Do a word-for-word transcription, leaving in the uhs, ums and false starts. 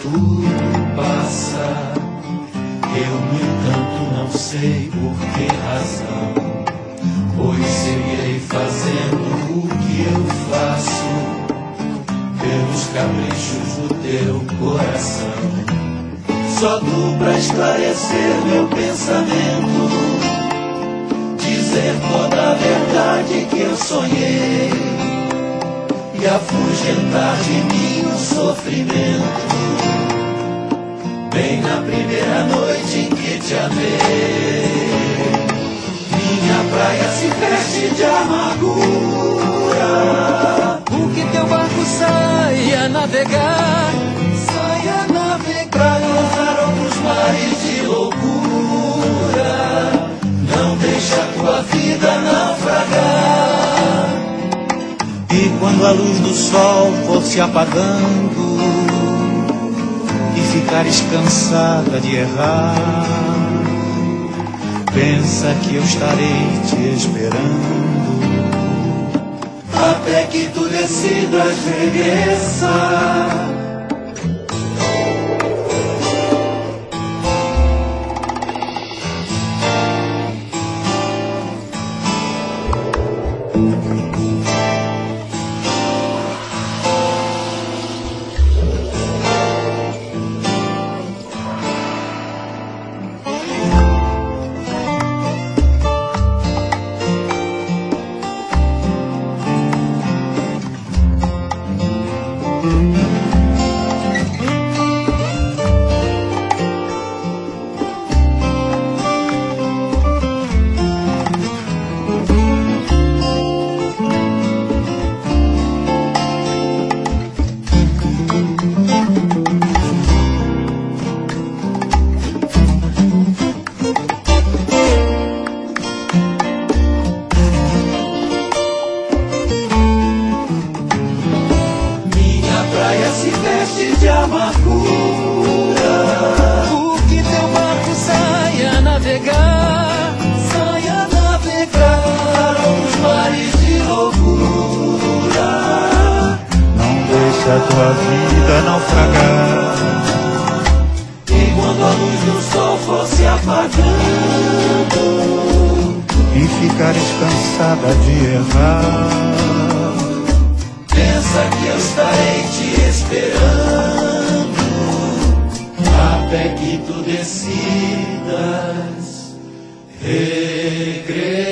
tudo passa. Eu, no entanto, não sei por que razão, pois seguirei fazendo o que eu faço pelos caprichos do teu coração. Só tu pra esclarecer meu pensamento, dizer toda a verdade que eu sonhei e afugentar de mim o sofrimento. Bem na primeira noite em que te amei, minha praia se veste de amargura. O que teu barco saia navegar, Saia navegar pra cruzar outros mares de loucura. Não deixa a tua vida naufragar. E quando a luz do sol for se apagando e ficares cansada de errar, pensa que eu estarei te esperando até que tu decidas regressar. Se veste de amargura. o que teu barco saia navegar, Saia navegar os mares de loucura. Não deixa a tua vida naufragar. E quando a luz do sol for se apagando E ficares cansada de errar, pensa que eu estarei te esperando até que tu decidas regressar.